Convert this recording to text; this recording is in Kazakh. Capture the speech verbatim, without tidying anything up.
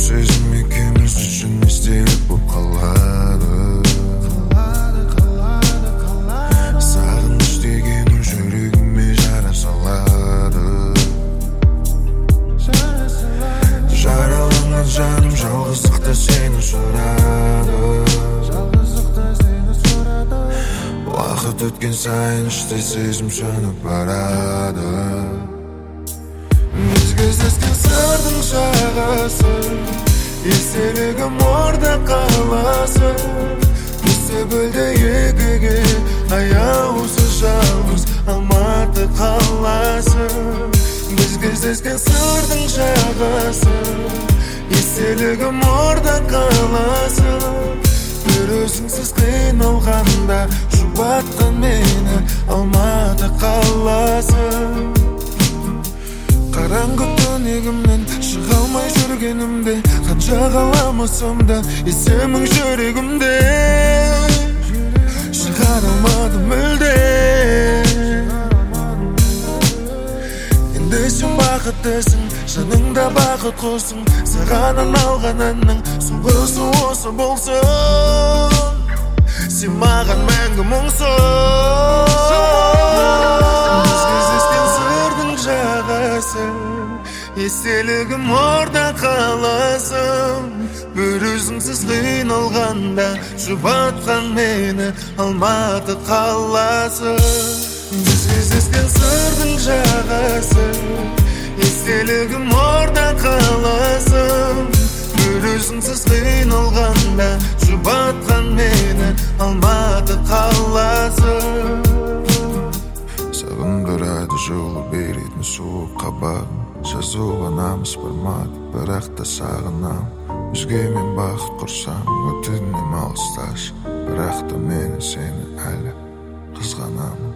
сезім екеуміз үшін естелік боп қалады. Сағыныш деген жүрегіме жара салады. Жараланған жаным жалғыздықта сені сұрады. Уақыт өткен сайын іште сезім сөніп барады. Біз кездескен сырдың жағасы, естелігім орда қаласы. Бізді бөлді екіге аяусыз жалғыз Алматы қаласы. Біз кездескен сырдың жағасы, естелігім орда қаласы. Бір өзіңсіз қиналғанда жұбатқан мені Алматы қаласы. Қараңғы түнегімнен шыға алмай жүргенімде, қанша қаламасам да есемің жүрегімде. Шығара алмадым мүлде. Енді сен бақыттысың, жаныңда бақыт қосың. Саған арналған әннің соңғысы осы болсын. Сен маған мәңгі мұңсың. Біз кездескен сырдың жағасы, естелігім орда қаласы. Бір өзіңсіз қиналғанда жұбатқан мені Алматы қаласы. Біз кездескен сырдың жағасы, естелігім орда қаласы. Бір өзіңсіз қиналғанда жұбатқан мені Алматы қаласы. Саған бір айды жолы беретін суық қабағың. Жазуға намыс бармады, бірақ та сағынам. Өзгемен бақыт құрсам, өтінем алысташы. Бірақ та мені сені әлі қызғанам.